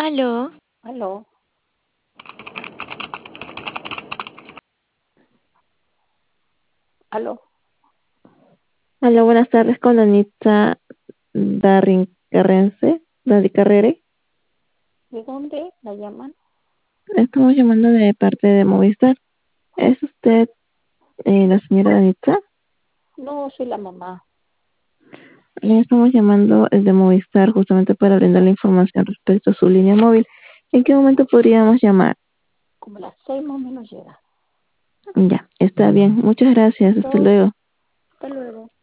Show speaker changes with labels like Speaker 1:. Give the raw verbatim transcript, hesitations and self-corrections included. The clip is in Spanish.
Speaker 1: Aló,
Speaker 2: Aló, aló.
Speaker 1: aló, buenas tardes con Danitza Darin Carrense, Dari Carrere.
Speaker 2: ¿De dónde la llaman?
Speaker 1: Estamos llamando de parte de Movistar. ¿Es usted eh, la señora Danitza?
Speaker 2: No, soy la mamá.
Speaker 1: Le estamos llamando desde Movistar justamente para brindar la información respecto a su línea móvil. ¿En qué momento podríamos llamar?
Speaker 2: Como las seis más o menos llega.
Speaker 1: Ya, está bien. Muchas gracias. Hasta
Speaker 2: Listo,
Speaker 1: luego.
Speaker 2: hasta luego.